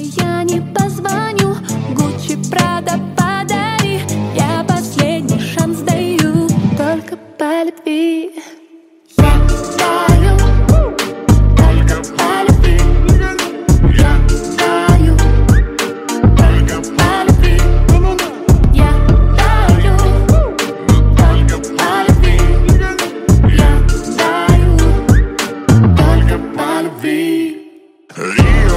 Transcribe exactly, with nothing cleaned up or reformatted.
я не позвоню. Гуччи, Прада, подари. Я последний шанс даю, только по любви. Я даю, только по любви. Я даю, только по любви. Я даю, только по любви. Я даю, только по любви.